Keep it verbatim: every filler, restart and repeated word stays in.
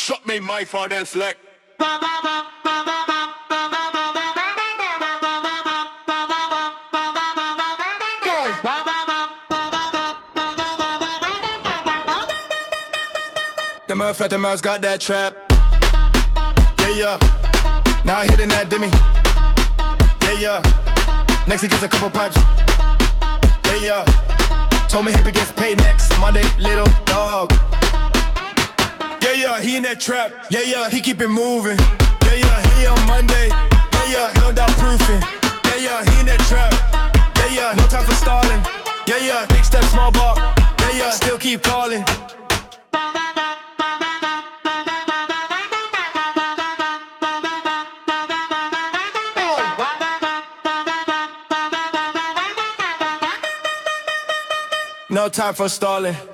Shot me my father's select. The motherfucker, the mouse got that trap. Yeah, yeah. Now I hitting that dimmy. Yeah, yeah. Next he gets a couple pipes. Yeah, yeah. Told me he gets paid next Monday, little dog. Yeah, yeah, he in that trap. Yeah, yeah, he keep it moving. Yeah, yeah, he on Monday. Yeah, yeah, no doubt proofing. Yeah, yeah, he in that trap. Yeah, yeah, no time for stalling. Yeah, yeah, big step, small ball. Yeah, yeah, still keep calling. No time for stalling.